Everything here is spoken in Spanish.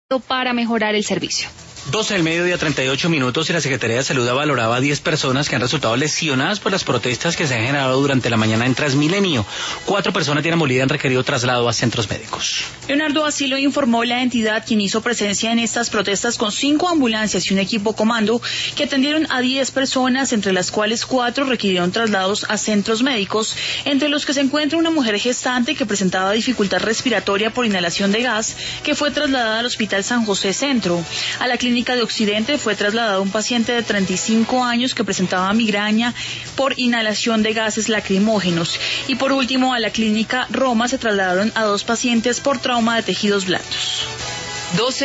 para mejorar el servicio. 12 del mediodía, 38 minutos, y la Secretaría de Salud valoraba a 10 personas que han resultado lesionadas por las protestas que se han generado durante la mañana en Transmilenio. 4 personas tienen molida y han requerido traslado a centros médicos. Leonardo, así lo informó la entidad, quien hizo presencia en estas protestas con 5 ambulancias y un equipo comando que atendieron a 10 personas, entre las cuales 4 requirieron traslados a centros médicos, entre los que se encuentra una mujer gestante que presentaba dificultad respiratoria por inhalación de gas, que fue trasladada al Hospital San José Centro. A la Clínica de Occidente fue trasladado un paciente de 35 años que presentaba migraña por inhalación de gases lacrimógenos. Y por último, a la Clínica Roma se trasladaron a 2 pacientes por trauma de tejidos blandos. 12